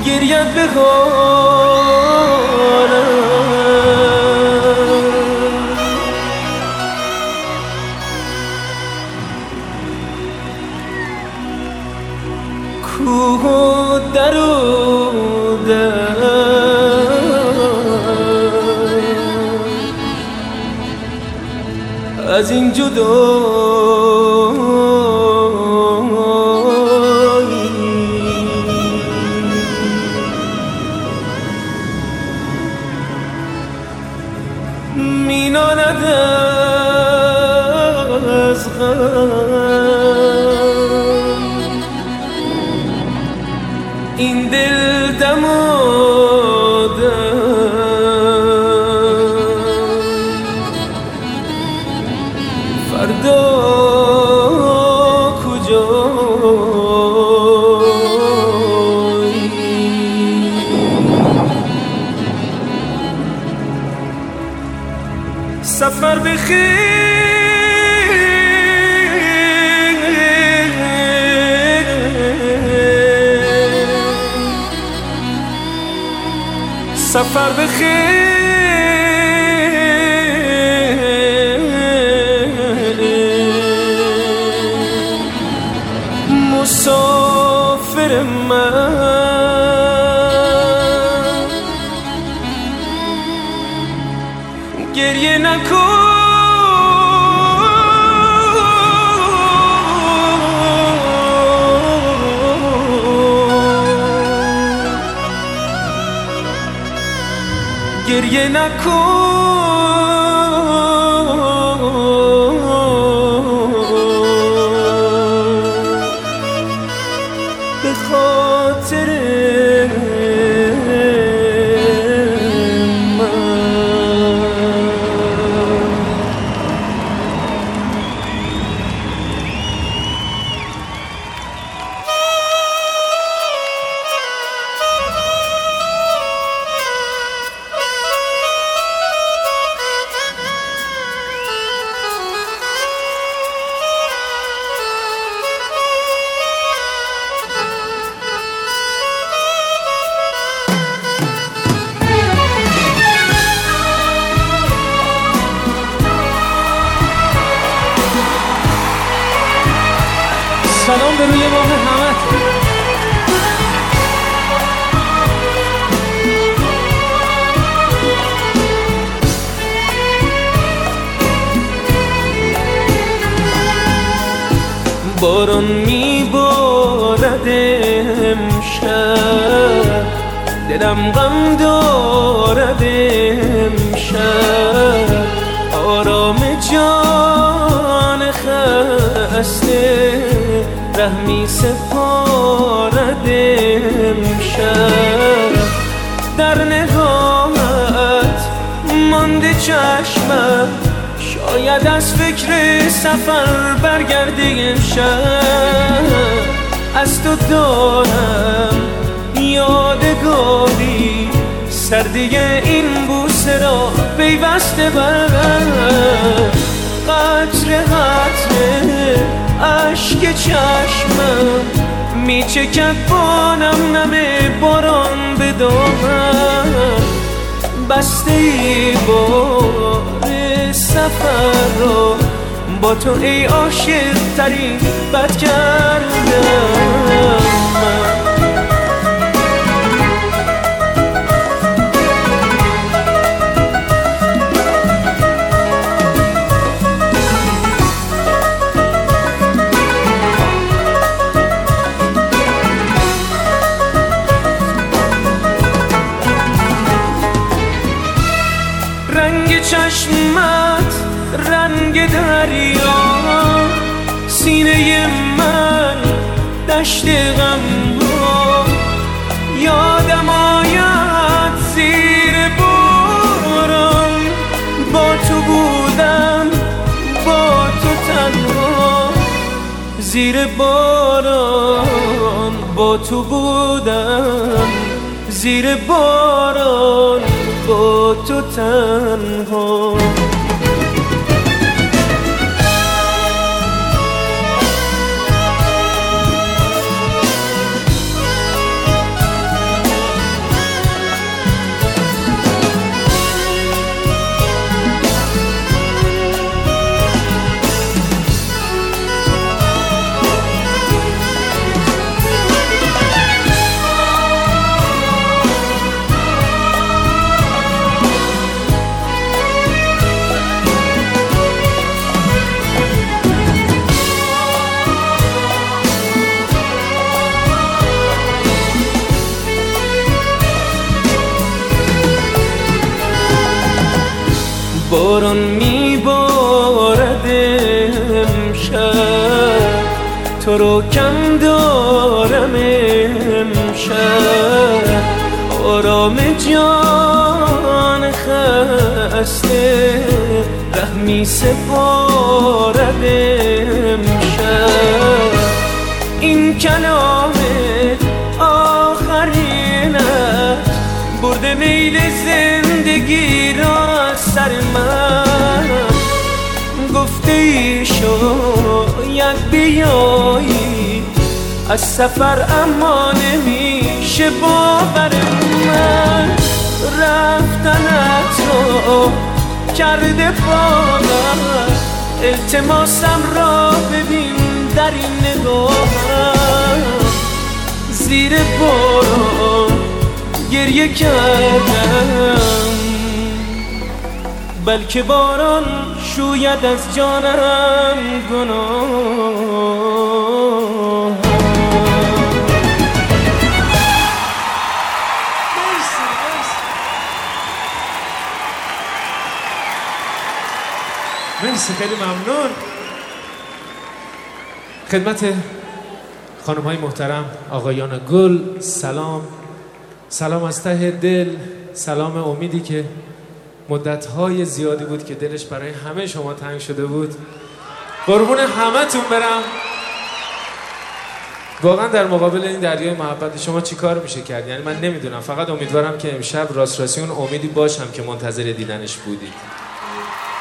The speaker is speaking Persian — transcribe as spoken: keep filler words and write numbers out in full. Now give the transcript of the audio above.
گریت به حالم کوه و در و در از این جدایی میناند از غم این دل دم و دم فردا کجایی سفر بخیر سفر بخیر مسافر من گریه نکن گریه نکن به خاطر سلام به روی ماه همت باران میبارد امشب دلم غم دارد امشب آرام جان خسته رحمی سپارد امشب در نگاهت مانده چشمم شاید از فکر سفر برگرده امشب از تو دارم یادگاری سردی این بوسه را پیوسته بر قطره قطره عشق چشمم میچکد با نم نم باران به دامن بسته ای بار سفر را با تو ای عاشق ترین بد کردم من رنگ چشمت رنگ دریا سینه من دشت غم ها یادم آید زیر باران با تو بودم با تو تنها زیر باران با تو بودم زیر باران با تو تنها باران میبارد امشب، تو رو کم دارم امشب، آرام جان خسته ره می سپارد امشب. این کلام آخرینت برده میل زندگی را از سر من، گفته ای شاید بیایی از سفر اما نمیشه باور من، رفتنت رو کرده باور، التماسم را ببین در این نگاهم، زیر باران گریه کردم بلکه باران شوید از جانم گناه. مرسی، خیلی ممنون. خدمت خانم های محترم، آقایان گل، سلام. سلام از ته دل، سلام امیدی که مدت‌های زیادی بود که دلش برای همه شما تنگ شده بود. قربون همتون برم. واقعا در مقابل این دریای محبت شما چی کار میشه کرد؟ یعنی من نمیدونم، فقط امیدوارم که امشب راست راستی اون امیدی باشم که منتظر دیدنش بودید.